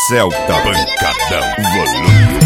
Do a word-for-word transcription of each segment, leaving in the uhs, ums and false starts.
Celta Pancadão Volume.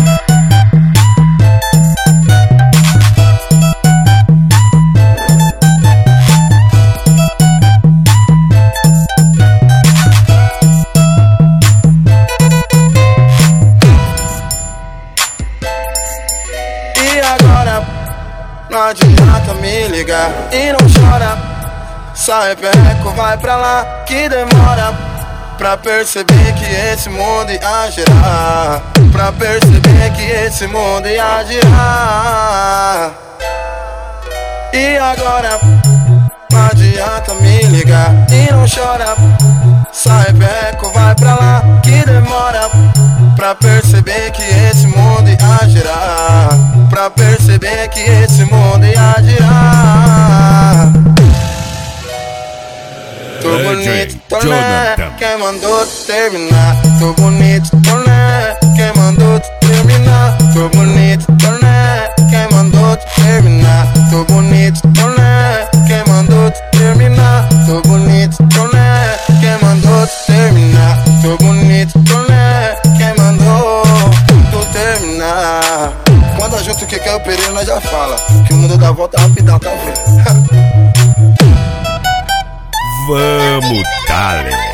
E agora, não adianta me ligar e não chora. Sai perreco, vai pra lá que demora pra perceber que esse mundo ia girar. Pra perceber que esse mundo ia girar. E agora, não adianta me ligar e não chora. Sai perreco, vai pra lá que demora pra perceber que esse mundo ia girar. Pra perceber que esse mundo ia girar. Tô bonito, tô né? Quem mandou tu terminar? Tô bonito, tô né? Quem mandou tu terminar? Tô bonito, tô né? Quem mandou tu terminar? Tô bonito, tô né? Quem mandou tu terminar? Tô bonito, tô né? Quem mandou tu terminar? Tô bonito, tô né? Quem mandou tu terminar? Quando a junto que quer o perigo nós já fala que o mundo dá volta rapidão, tá vendo? Vamos, dale!